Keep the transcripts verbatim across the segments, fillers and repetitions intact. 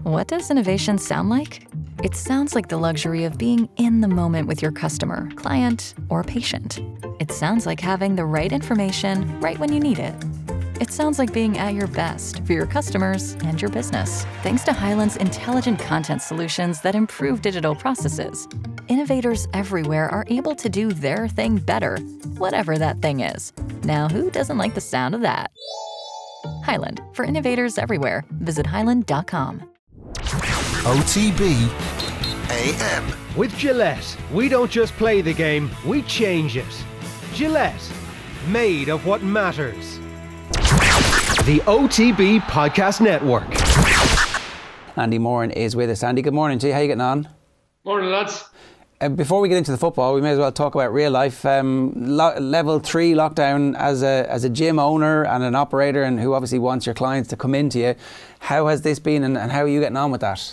What does innovation sound like? It sounds like the luxury of being in the moment with your customer, client, or patient. It sounds like having the right information right when you need it. It sounds like being at your best for your customers and your business. Thanks to Hyland's intelligent content solutions that improve digital processes, innovators everywhere are able to do their thing better, whatever that thing is. Now, who doesn't like the sound of that? Hyland, for innovators everywhere. Visit hyland dot com. O T B A M. With Gillette, we don't just play the game, we change it. Gillette, made of what matters. The O T B Podcast Network. Andy Moran is with us. Andy, good morning to you. How are you getting on? Morning, lads. Uh, before we get into the football, we may as well talk about real life. Um, lo- level three lockdown as a as a gym owner and an operator, and who obviously wants your clients to come into you. How has this been, and, and how are you getting on with that?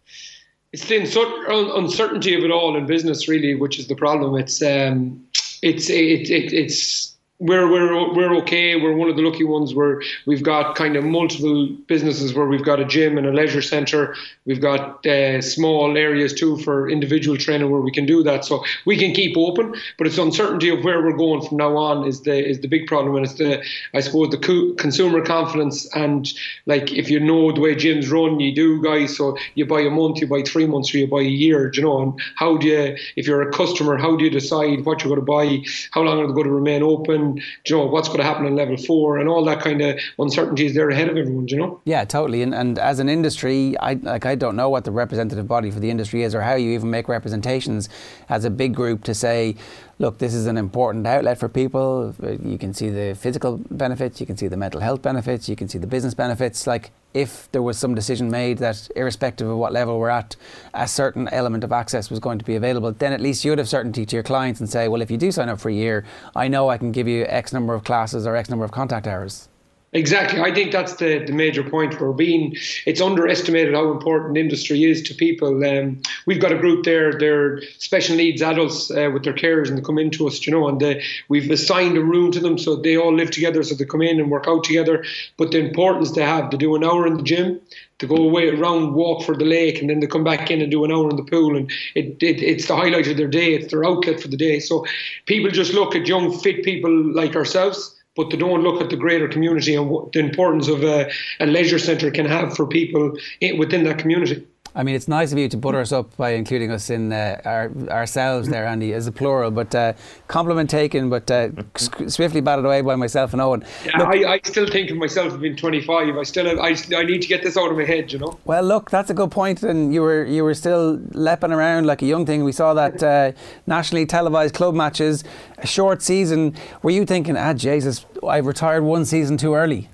It's the uncertainty of it all in business, really, which is the problem. It's um, it's it, it, it's. We're we're we're okay. We're one of the lucky ones where we've got kind of multiple businesses where we've got a gym and a leisure centre. We've got uh, small areas too for individual training where we can do that. So we can keep open, but it's uncertainty of where we're going from now on is the is the big problem, and it's the I suppose the co- consumer confidence and like if you know the way gyms run, you do, guys. So you buy a month, you buy three months, or you buy a year. Do you know? And how do you, if you're a customer, how do you decide what you're going to buy? How long are they going to remain open? Do you know what's going to happen in level four, and all that kind of uncertainty is there ahead of everyone, do you know? Yeah, totally. And and as an industry, I like I don't know what the representative body for the industry is, or how you even make representations as a big group to say, look, this is an important outlet for people. You can see the physical benefits, you can see the mental health benefits, you can see the business benefits. Like, if there was some decision made that irrespective of what level we're at, a certain element of access was going to be available, then at least you would have certainty to your clients and say, well, if you do sign up for a year, I know I can give you X number of classes or X number of contact hours. Exactly. I think that's the, the major point. We're being, it's underestimated how important industry is to people. Um, we've got a group there, they're special needs adults uh, with their carers, and they come into us, you know, and they, we've assigned a room to them so they all live together, so they come in and work out together. But the importance they have, they do an hour in the gym, to go away around, walk for the lake, and then they come back in and do an hour in the pool, and it, it it's the highlight of their day. It's their outlet for the day. So people just look at young, fit people like ourselves, but they don't look at the greater community and what the importance of a, a leisure centre can have for people in, within that community. I mean, it's nice of you to butter us up by including us in uh, our, ourselves there, Andy, as a plural, but uh, compliment taken, but uh, swiftly batted away by myself and Owen. Yeah, look, I, I still think of myself as being twenty-five. I still have, I, I need to get this out of my head, you know. Well, look, that's a good point, and you were you were still leaping around like a young thing. We saw that uh, nationally televised club matches, a short season. Were you thinking, ah, Jesus, I've retired one season too early?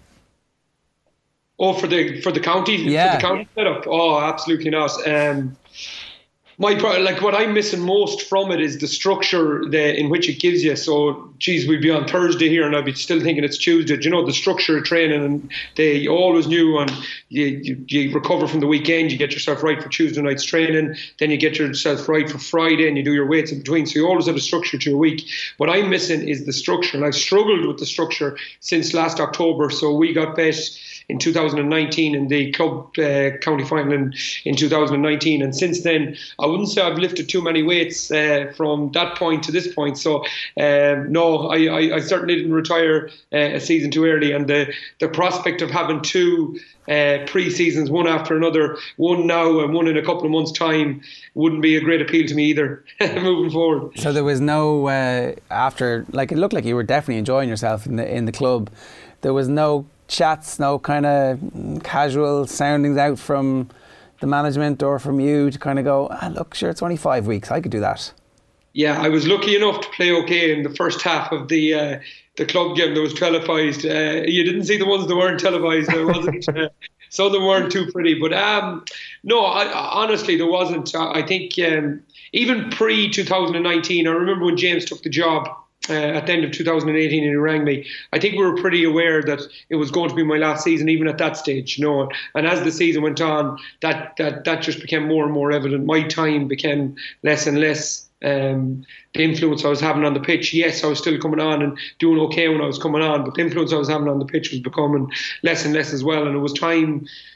Oh, for the for the county, yeah. for the county setup. Oh, absolutely not. Um, my like what I'm missing most from it is the structure the, in which it gives you. So, geez, we'd be on Thursday here, and I'd be still thinking it's Tuesday. You know, the structure of training, and they always knew. And you, you you recover from the weekend, you get yourself right for Tuesday night's training, then you get yourself right for Friday, and you do your weights in between. So you always have a structure to your week. What I'm missing is the structure, and I've struggled with the structure since last October. So we got bet in two thousand nineteen in the club uh, county final in, in two thousand nineteen, and since then I wouldn't say I've lifted too many weights uh, from that point to this point. So um, no, I, I, I certainly didn't retire uh, a season too early, and the, the prospect of having two uh, pre-seasons, one after another, one now and one in a couple of months' time, wouldn't be a great appeal to me either moving forward. So there was no uh, after, like, it looked like you were definitely enjoying yourself in the in the club. There was no chats, no kind of casual soundings out from the management or from you to kind of go, ah, look, sure, it's only five weeks, I could do that. Yeah, I was lucky enough to play okay in the first half of the uh, the club game that was televised. Uh, you didn't see the ones that weren't televised. There wasn't. Uh, some of them weren't too pretty, but um, no, I, honestly, there wasn't. I think um, even pre twenty nineteen, I remember when James took the job. Uh, at the end of two thousand eighteen, and he rang me. I think we were pretty aware that it was going to be my last season, even at that stage, you know. And as the season went on, that that that just became more and more evident. My time became less and less. Um, the influence I was having on the pitch, yes, I was still coming on and doing okay when I was coming on, but the influence I was having on the pitch was becoming less and less as well. And it was time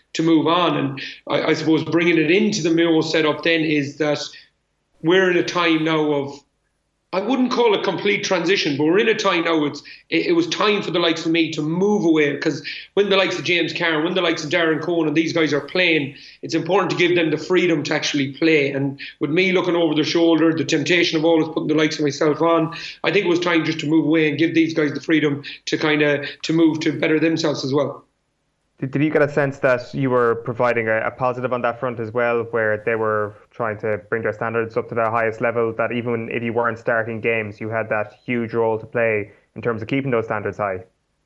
to move on. And I, I suppose bringing it into the Mayo setup then is that we're in a time now of, I wouldn't call it complete transition, but we're in a time now, it's, it, it was time for the likes of me to move away, because when the likes of James Carr, when the likes of Darren Cohen and these guys are playing, it's important to give them the freedom to actually play. And with me looking over their shoulder, the temptation of always putting the likes of myself on, I think it was time just to move away and give these guys the freedom to kind of to move to better themselves as well. Did, did you get a sense that you were providing a, a positive on that front as well, where they were trying to bring their standards up to their highest level, that even if you weren't starting games, you had that huge role to play in terms of keeping those standards high?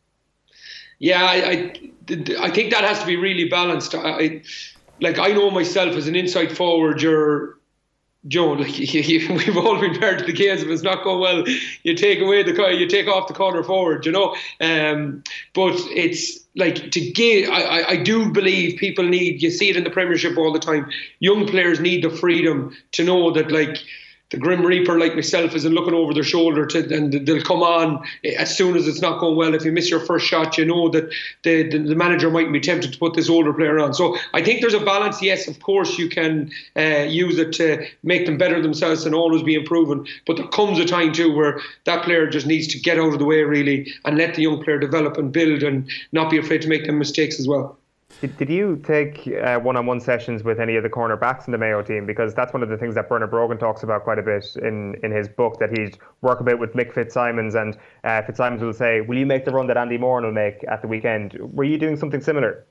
Yeah, I I, I think that has to be really balanced. I, like I know myself as an inside forward, you're Joe, like you, you, we've all been part of the games. If it's not going well, you take away the you take off the corner forward, you know. Um, but it's like to give. I, I do believe people need. You see it in the Premiership all the time. Young players need the freedom to know that, like, the Grim Reaper, like myself, isn't looking over their shoulder to, and they'll come on as soon as it's not going well. If you miss your first shot, you know that the, the, the manager might be tempted to put this older player on. So I think there's a balance. Yes, of course, you can uh, use it to make them better themselves and always be improving. But there comes a time too where that player just needs to get out of the way, really, and let the young player develop and build and not be afraid to make them mistakes as well. Did, did you take uh, one-on-one sessions with any of the cornerbacks in the Mayo team? Because that's one of the things that Bernard Brogan talks about quite a bit in, in his book, that he'd work a bit with Mick Fitzsimons, and uh, Fitzsimons will say, will you make the run that Andy Moran will make at the weekend? Were you doing something similar?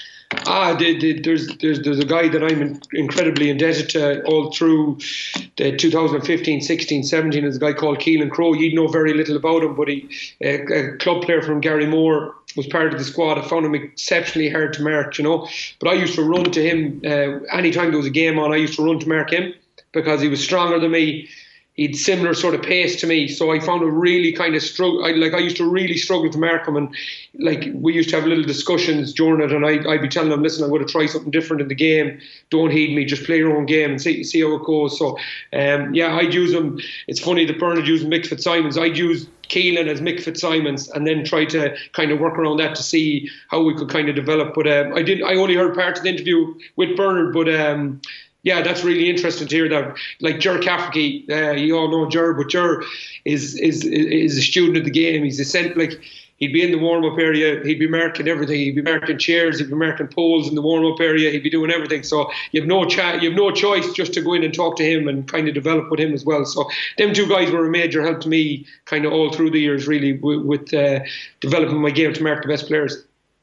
Ah, the, the, there's there's there's a guy that I'm in, incredibly indebted to all through the two thousand fifteen, sixteen, seventeen. Is a guy called Keelan Crowe. You'd know very little about him, but he a, a club player from Garrymore, was part of the squad. I found him exceptionally hard to mark, you know. But I used to run to him uh, anytime there was a game on. I used to run to mark him because he was stronger than me. He'd similar sort of pace to me, so I found it really kind of struggle. I, like I used to really struggle to mark him, and like we used to have little discussions during it, and I, I'd be telling him, "Listen, I'm going to try something different in the game. Don't heed me. Just play your own game and see see how it goes." So, um, yeah, I'd use him. It's funny that Bernard used Mick Fitzsimons. I'd use Keelan as Mick Fitzsimons, and then try to kind of work around that to see how we could kind of develop. But um, I did. I only heard part of the interview with Bernard, but. Um, Yeah, that's really interesting to hear that. Like Ger Cafferty, uh, you all know Ger, but Ger is is is a student of the game. He's a cent, like he'd be in the warm up area, he'd be marking everything. He'd be marking chairs, he'd be marking poles in the warm up area. He'd be doing everything. So you have no chat, you have no choice just to go in and talk to him and kind of develop with him as well. So them two guys were a major help to me, kind of all through the years, really, with, with uh, developing my game to mark the best players.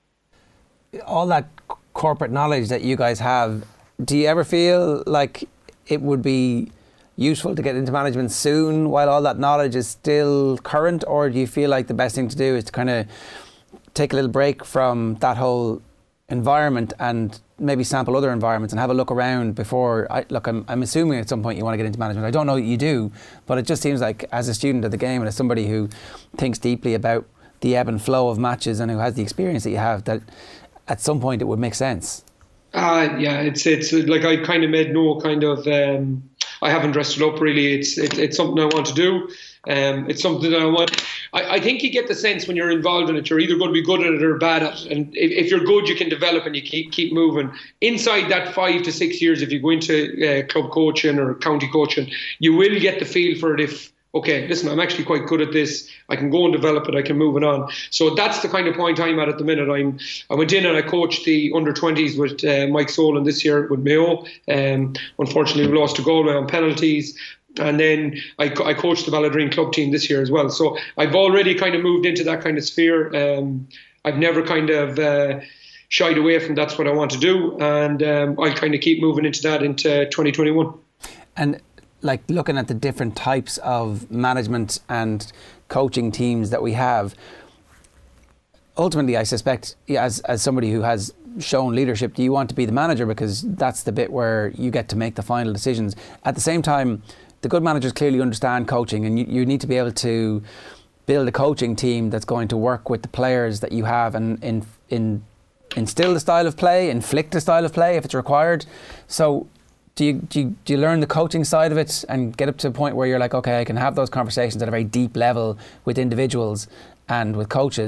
All that corporate knowledge that you guys have. Do you ever feel like it would be useful to get into management soon while all that knowledge is still current, or do you feel like the best thing to do is to kind of take a little break from that whole environment and maybe sample other environments and have a look around before? I, look, I'm, I'm assuming at some point you want to get into management. I don't know that you do, but it just seems like as a student of the game and as somebody who thinks deeply about the ebb and flow of matches and who has the experience that you have, that at some point it would make sense. Uh, yeah, it's it's like I kind of made no kind of. Um, I haven't dressed it up really. It's it, it's something I want to do. Um, it's something that I want. I, I think you get the sense when you're involved in it, you're either going to be good at it or bad at it. And if, if you're good, you can develop and you keep keep moving. Inside that five to six years, if you go into uh, club coaching or county coaching, you will get the feel for it. If okay, listen, I'm actually quite good at this. I can go and develop it. I can move it on. So that's the kind of point I'm at at the minute. I'm. I went in and I coached the under twenties with uh, Mike Solan this year with Mayo. Um, unfortunately, we lost to Galway on penalties. And then I, I coached the Balladreen club team this year as well. So I've already kind of moved into that kind of sphere. Um, I've never kind of uh, shied away from that's what I want to do. And um, I'll kind of keep moving into that into twenty twenty-one. And like looking at the different types of management and coaching teams that we have, ultimately I suspect as as somebody who has shown leadership, do you want to be the manager because that's the bit where you get to make the final decisions? At the same time, the good managers clearly understand coaching, and you, you need to be able to build a coaching team that's going to work with the players that you have and in, in, instill the style of play, inflict the style of play if it's required. So Do you, do you do you learn the coaching side of it and get up to a point where you're like, okay, I can have those conversations at a very deep level with individuals and with coaches,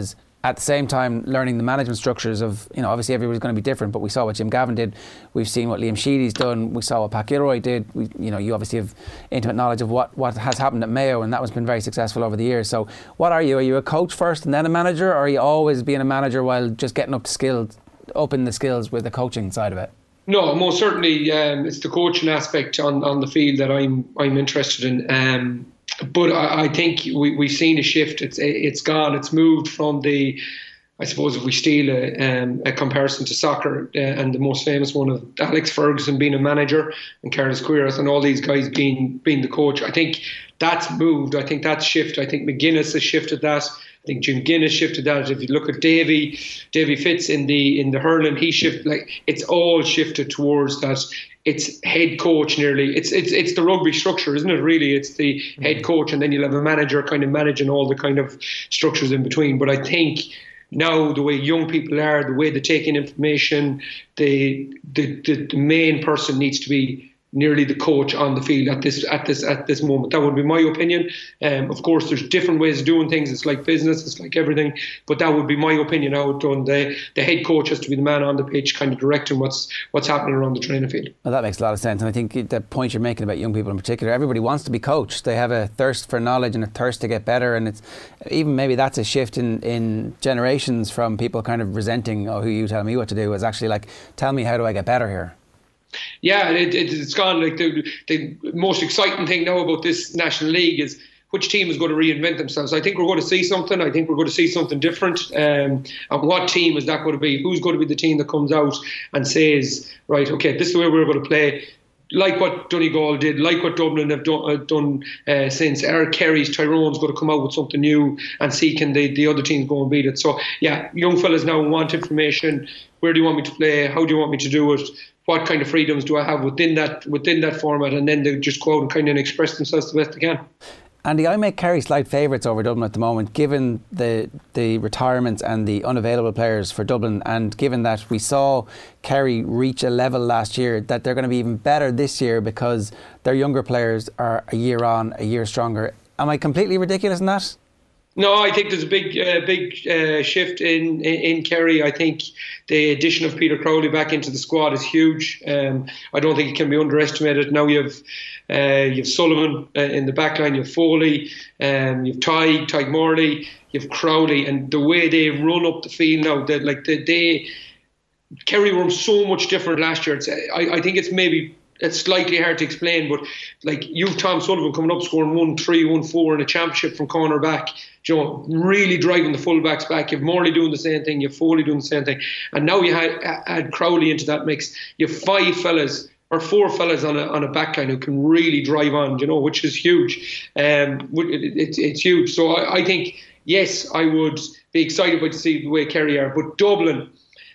at the same time learning the management structures of, you know, obviously everybody's going to be different, but we saw what Jim Gavin did, we've seen what Liam Sheedy's done, we saw what Pat Gilroy did, we, you know, you obviously have intimate knowledge of what, what has happened at Mayo, and that has been very successful over the years. So what are you? Are you a coach first and then a manager, or are you always being a manager while just getting up to skills, up in the skills with the coaching side of it? No, most certainly um, it's the coaching aspect on, on the field that I'm I'm interested in. Um, But I, I think we, we've seen a shift. It's it's gone. It's moved from the, I suppose, if we steal a, um, a comparison to soccer, uh, and the most famous one of Alex Ferguson being a manager and Carlos Queiroz and all these guys being being the coach. I think that's moved. I think that's shifted. I think McGuinness has shifted that. I think Jim Guinness shifted that. If you look at Davy, Davy Fitz in the in the hurling, he shifted. Like, it's all shifted towards that. It's head coach nearly. It's it's it's the rugby structure, isn't it? Really, it's the head coach, and then you'll have a manager kind of managing all the kind of structures in between. But I think now the way young people are, the way they take in information, the the the, the main person needs to be nearly the coach on the field at this at this at this moment. That would be my opinion. Um, of course, there's different ways of doing things. It's like business, it's like everything. But that would be my opinion how it's done. The the head coach has to be the man on the pitch, kind of directing what's what's happening around the training field. Well, that makes a lot of sense, and I think the point you're making about young people in particular, everybody wants to be coached. They have a thirst for knowledge and a thirst to get better, and it's even maybe that's a shift in in generations from people kind of resenting, oh, who you tell me what to do, is actually like, tell me, how do I get better here? Yeah, it, it, it's gone. Like the, the most exciting thing now about this National League is which team is going to reinvent themselves. I think we're going to see something. I think we're going to see something different. Um, and what team is that going to be? Who's going to be the team that comes out and says, right, okay, this is the way we're going to play. Like what Donegal did, like what Dublin have done, uh, done uh, since. Eric Kerry's Tyrone's going to come out with something new and see can the, the other teams go and beat it. So, yeah, young fellas now want information. Where do you want me to play? How do you want me to do it? What kind of freedoms do I have within that within that format? And then they just go out and kind of express themselves the best they can. Andy, I make Kerry slight favourites over Dublin at the moment, given the the retirements and the unavailable players for Dublin, and given that we saw Kerry reach a level last year, that they're going to be even better this year because their younger players are a year on, a year stronger. Am I completely ridiculous in that? No, I think there's a big, uh, big uh, shift in, in in Kerry. I think the addition of Peter Crowley back into the squad is huge. Um, I don't think it can be underestimated. Now you have uh, you have Sullivan uh, in the back line, you have Foley, um, you have Tyg, Tyg Morley, you have Crowley, and the way they run up the field now, that like the, they Kerry were so much different last year. It's, I, I think it's maybe. It's slightly hard to explain, but like you've Tom Sullivan coming up scoring one three, one four in a championship from corner back, you know, really driving the fullbacks back. You have Morley doing the same thing, you have Foley doing the same thing, and now you had add Crowley into that mix. You have five fellas or four fellas on a on a backline who can really drive on, you know, which is huge. Um, it, it, it's huge. So I, I think yes, I would be excited about to see the way Kerry are, but Dublin.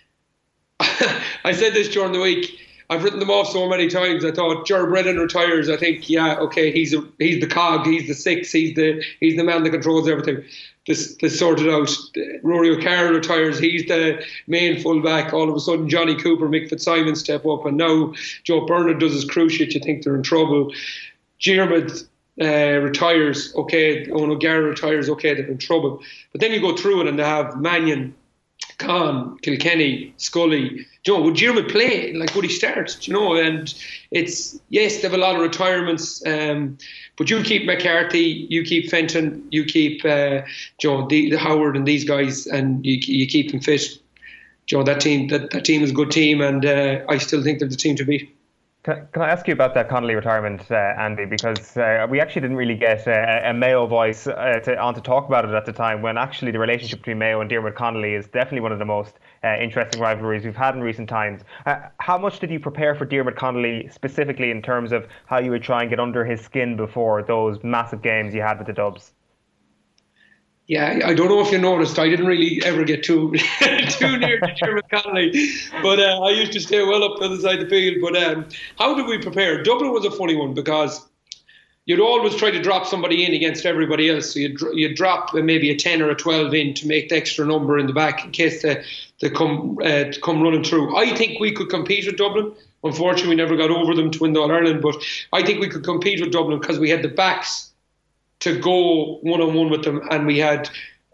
I said this during the week. I've written them off so many times. I thought Ger Brennan retires. I think, yeah, okay, he's a, he's the cog, he's the six, he's the he's the man that controls everything. This this sorted out. Rory O'Carroll retires. He's the main fullback. All of a sudden, Johnny Cooper, Mick Fitzsimon step up, and now Joe Bernard does his cruciate. You think they're in trouble. Diarmid uh, retires. Okay, Owen O'Gara retires. Okay, they're in trouble. But then you go through it, and they have Mannion, Khan, Kilkenny, Scully. Do you know, would Diarmid play? Like, would he start? Do you know, and it's, yes, they have a lot of retirements, um, but you keep McCarthy, you keep Fenton, you keep uh, you know, the, the Howard and these guys, and you you keep them fit. You know, that team, that, that team is a good team, and uh, I still think they're the team to beat. Can, can I ask you about that Connolly retirement, uh, Andy? Because uh, we actually didn't really get uh, a Mayo voice uh, to, on to talk about it at the time, when actually the relationship between Mayo and Diarmid Connolly is definitely one of the most uh, interesting rivalries we've had in recent times. Uh, how much did you prepare for Diarmid Connolly specifically in terms of how you would try and get under his skin before those massive games you had with the Dubs? Yeah, I don't know if you noticed, I didn't really ever get too too near to Diarmid Connolly, but uh, I used to stay well up the other side of the field. But um, how did we prepare? Dublin was a funny one because you'd always try to drop somebody in against everybody else. So you'd, you'd drop maybe a ten or a twelve in to make the extra number in the back in case they, they come uh, come running through. I think we could compete with Dublin. Unfortunately, we never got over them to win the All-Ireland, but I think we could compete with Dublin because we had the backs to go one-on-one with them, and we had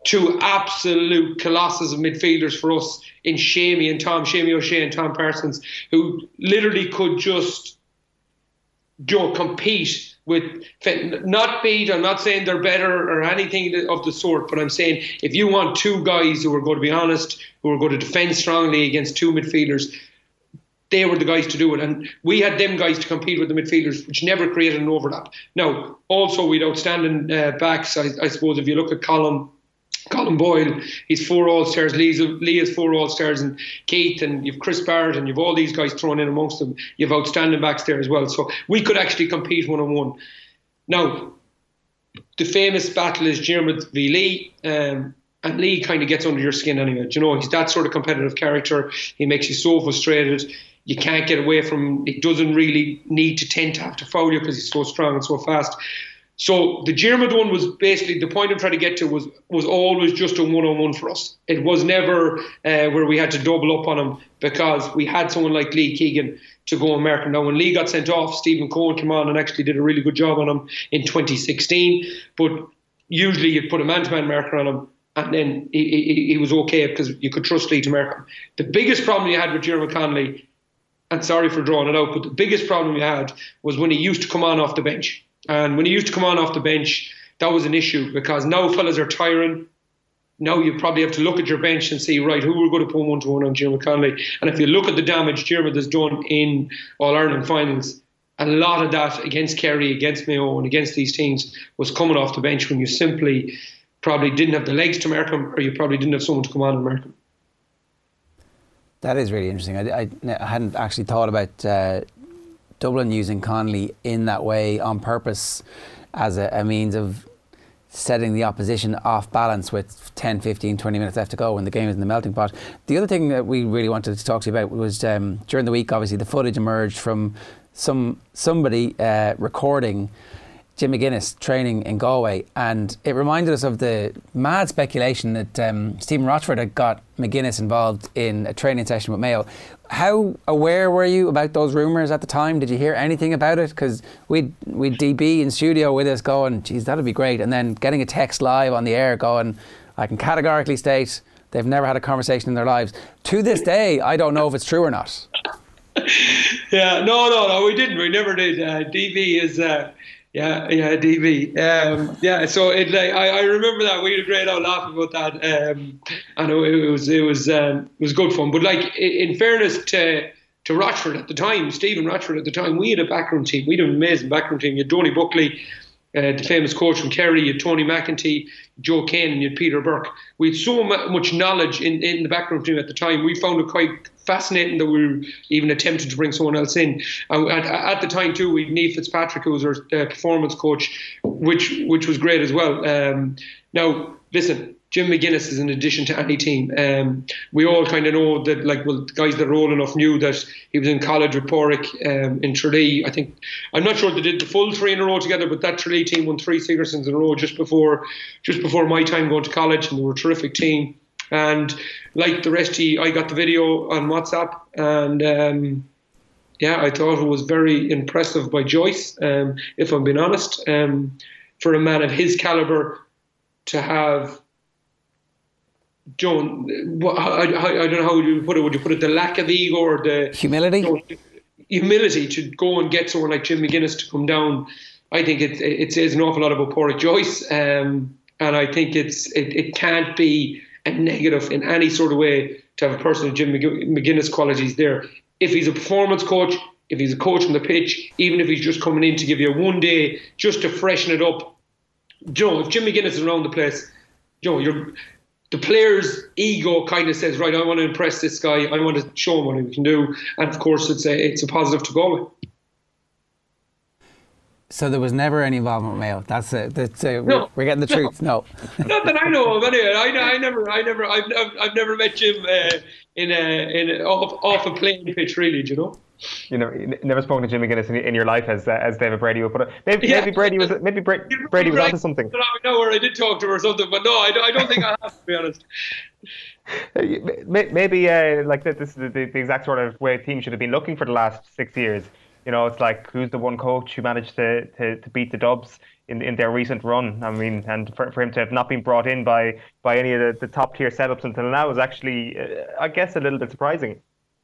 two absolute colossus of midfielders for us in Shamey and Tom, Shamey O'Shea and Tom Parsons, who literally could just, you know, compete with, not beat, I'm not saying they're better or anything of the sort, but I'm saying if you want two guys who are going to be honest, who are going to defend strongly against two midfielders, they were the guys to do it. And we had them guys to compete with the midfielders, which never created an overlap. Now, also, we'd outstanding uh, backs. I, I suppose if you look at Colin, Colin Boyle, he's four All-Stars, Lee's, Lee has four All-Stars, and Keith, and you've Chris Barrett, and you've all these guys thrown in amongst them. You've outstanding backs there as well. So we could actually compete one-on-one. Now, the famous battle is Diarmuid v Lee, um, and Lee kind of gets under your skin anyway. Do you know, he's that sort of competitive character. He makes you so frustrated. You can't get away from him. He doesn't really need to tend to have to foul you because he's so strong and so fast. So the Diarmuid one was basically, the point I'm trying to get to was was always just a one-on-one for us. It was never uh, where we had to double up on him because we had someone like Lee Keegan to go and mark him. Now, when Lee got sent off, Stephen Cohen came on and actually did a really good job on him in twenty sixteen. But usually you'd put a man-to-man marker on him and then he, he, he was okay because you could trust Lee to mark him. The biggest problem you had with Diarmuid Connolly, and sorry for drawing it out, but the biggest problem you had was when he used to come on off the bench. And when he used to come on off the bench, that was an issue because now fellas are tiring. Now you probably have to look at your bench and see, right, who we're going to put one to one on Diarmuid Connolly. And if you look at the damage Diarmuid has done in All-Ireland finals, a lot of that against Kerry, against Mayo and against these teams was coming off the bench when you simply probably didn't have the legs to mark him or you probably didn't have someone to come on and mark him. That is really interesting. I, I, I hadn't actually thought about uh, Dublin using Connolly in that way on purpose as a, a means of setting the opposition off balance with ten, fifteen, twenty minutes left to go when the game is in the melting pot. The other thing that we really wanted to talk to you about was um, during the week, obviously, the footage emerged from some somebody uh, recording Jim McGuinness training in Galway, and it reminded us of the mad speculation that um, Stephen Rochford had got McGuinness involved in a training session with Mayo. How aware were you about those rumours at the time? Did you hear anything about it? Because we'd, we'd D B in studio with us going, geez, that'd be great. And then getting a text live on the air going, I can categorically state they've never had a conversation in their lives. To this day, I don't know if it's true or not. Yeah, no, no, no, we didn't. We never did. Uh, D B is... Uh, Yeah, yeah, D V. Um, yeah, so it like I, I remember that we had a great old laugh about that. Um, and it, it was it was um, it was good fun. But like in fairness to to Rochford at the time, Stephen Rochford at the time, we had a backroom team. We had an amazing backroom team. You had Donny Buckley, uh, the famous coach from Kerry. You had Tony McEntee, Joe Kane, and you had Peter Burke. We had so much knowledge in, in the backroom team at the time. We found it quite fascinating that we were even attempting to bring someone else in. And at, at the time too, we had Niamh Fitzpatrick, who was our uh, performance coach, which which was great as well. Um, now, listen, Jim McGuinness is an addition to any team. Um, we all kind of know that, like, well, the guys that are old enough knew that he was in college with Porrick um, in Tralee. I think, I'm not sure they did the full three in a row together, but that Tralee team won three Sigersons in a row just before, just before my time going to college, and they were a terrific team. And like the rest of you, I got the video on WhatsApp, and um, yeah, I thought it was very impressive by Joyce, um, if I'm being honest, um, for a man of his calibre to have, Joan, I, I, I don't know how you put it, would you put it the lack of ego or the humility? You know, humility to go and get someone like Jim McGuinness to come down. I think it, it says an awful lot about Porrick Joyce, um, and I think it's it, it can't be a negative in any sort of way to have a person of Jim McGuinness qualities there. If he's a performance coach, if he's a coach on the pitch, even if he's just coming in to give you one day just to freshen it up, Joe, if Jim McGuinness is around the place, Joe, you're, the player's ego kind of says, right, I want to impress this guy, I want to show him what he can do, and of course it's a it's a positive to go with. So there was never any involvement with Mayo. That's it. That's it. We're, no, we're getting the truth. No, not that I know of. Anyway, I, I never, I never, I've, I've never met Jim uh, in a in a, off off a playing pitch. Really, do you know? You know, you never spoken to Jim McGuinness in, in your life, as uh, as David Brady would put it. Maybe, yeah. maybe Brady was maybe Bra- Brady was onto something. I know where I did talk to her or something, but no, I, I don't think I have, to be honest. Maybe uh, like this is the, the exact sort of way a team should have been looking for the last six years. You know, it's like, who's the one coach who managed to, to, to beat the Dubs? in, in their recent run. I mean, and for, for him to have not been brought in by, by any of the, the top tier setups until now is actually, uh, I guess, a little bit surprising.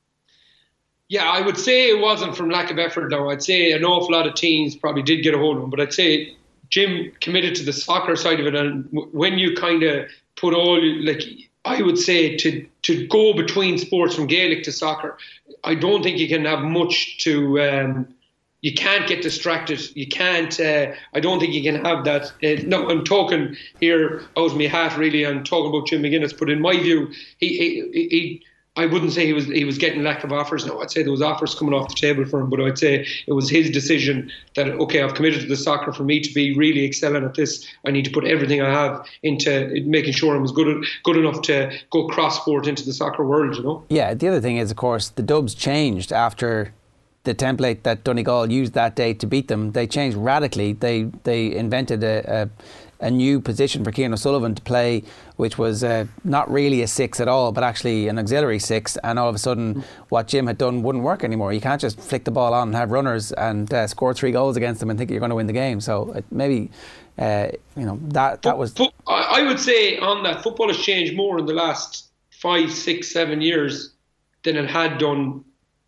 Yeah, I would say it wasn't from lack of effort, though. I'd say an awful lot of teams probably did get a hold of him, but I'd say Jim committed to the soccer side of it. And when you kind of put all, like, I would say to, to go between sports from Gaelic to soccer, I don't think you can have much to, um, you can't get distracted. You can't, uh, I don't think you can have that. Uh, no, I'm talking here out of my hat, really. I'm talking about Jim McGuinness, but in my view, he, he, he I wouldn't say he was he was getting lack of offers. No, I'd say there was offers coming off the table for him, but I'd say it was his decision that, okay, I've committed to the soccer. For me to be really excelling at this, I need to put everything I have into making sure I was good good enough to go cross sport into the soccer world, you know? Yeah, the other thing is, of course, the Dubs changed after the template that Donegal used that day to beat them. They changed radically. They they invented a, a a new position for Ciaran O'Sullivan to play, which was uh, not really a six at all, but actually an auxiliary six. And all of a sudden, what Jim had done wouldn't work anymore. You can't just flick the ball on and have runners and uh, score three goals against them and think you're going to win the game. So uh, maybe, uh, you know, that that was. I would say on that, football has changed more in the last five, six, seven years than it had done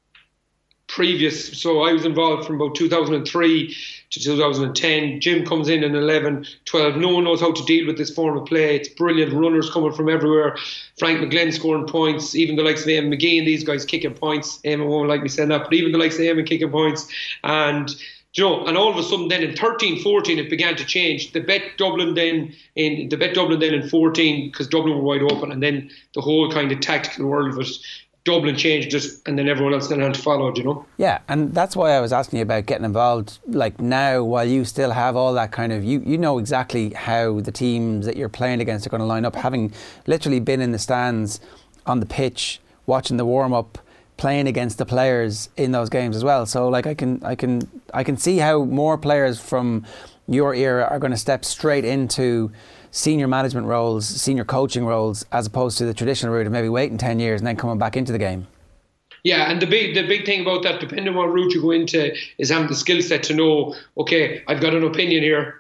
previous. So I was involved from about two thousand three to two thousand ten. Jim comes in in eleven, twelve. No one knows how to deal with this form of play. It's brilliant. Runners coming from everywhere. Frank McGlenn scoring points. Even the likes of Eamon McGee and these guys kicking points. Eamon won't like me saying that, but even the likes of Eamon kicking points. And you know, and all of a sudden then in thirteen, fourteen it began to change. The Bet Dublin then in the Bet Dublin then in fourteen, because Dublin were wide open, and then the whole kind of tactical world of it. Dublin changed it, and then everyone else then had to follow it, you know? Yeah, and that's why I was asking you about getting involved, like now, while you still have all that kind of, you, you know exactly how the teams that you're playing against are going to line up, having literally been in the stands, on the pitch, watching the warm-up, playing against the players in those games as well. So, like, I can, I can, I can see how more players from your era are going to step straight into senior management roles, senior coaching roles, as opposed to the traditional route of maybe waiting ten years and then coming back into the game. Yeah, and the big the big thing about that, depending on what route you go into, is having the skill set to know, okay, I've got an opinion here.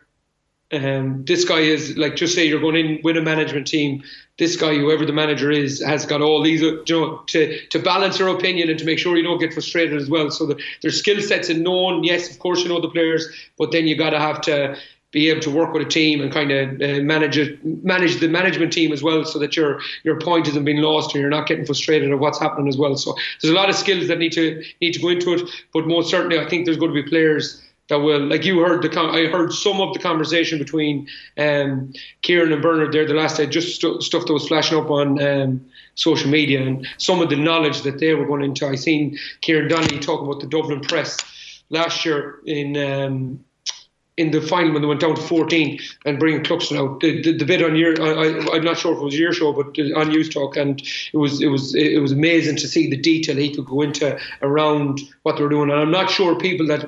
Um, this guy is, like, just say you're going in with a management team, this guy, whoever the manager is, has got all these, you know, to, to balance your opinion and to make sure you don't get frustrated as well. So the, there's skill sets in knowing, yes, of course you know the players, but then you got to have to be able to work with a team and kind of uh, manage it, manage the management team as well, so that your your point isn't being lost and you're not getting frustrated at what's happening as well. So there's a lot of skills that need to need to go into it, but most certainly I think there's going to be players that will, like you heard the I heard some of the conversation between um, Kieran and Bernard there the last day, just st- stuff that was flashing up on um, social media, and some of the knowledge that they were going into. I seen Kieran Donnelly talk about the Dublin Press last year in. Um, in the final when they went down to fourteen and bringing Cluxton out. The, the, the bit on your, I, I, I'm not sure if it was your show, but on News Talk, and it was it was it was amazing to see the detail he could go into around what they were doing. And I'm not sure people that.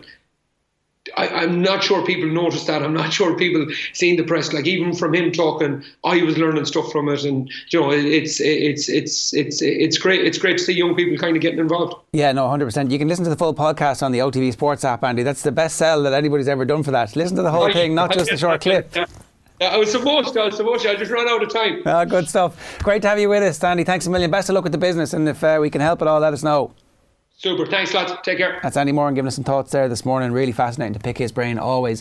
I, I'm not sure people noticed that. I'm not sure people seen the press. Like, even from him talking, I was learning stuff from it, and you know, it's it's it's it's it's great. It's great to see young people kind of getting involved. Yeah, no, one hundred percent. You can listen to the full podcast on the O T B Sports app, Andy. That's the best sell that anybody's ever done for that. Listen to the whole thing, not just the short clip. I was supposed to. I was supposed to. I just ran out of time. Oh, good stuff. Great to have you with us, Andy. Thanks a million. Best of luck with the business, and if uh, we can help at all, let us know. Super. Thanks, lads. Take care. That's Andy Moran giving us some thoughts there this morning. Really fascinating to pick his brain, always.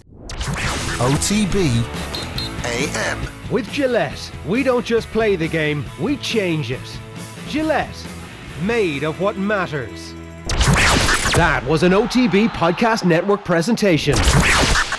O T B A M. With Gillette, we don't just play the game, we change it. Gillette, made of what matters. That was an O T B Podcast Network presentation.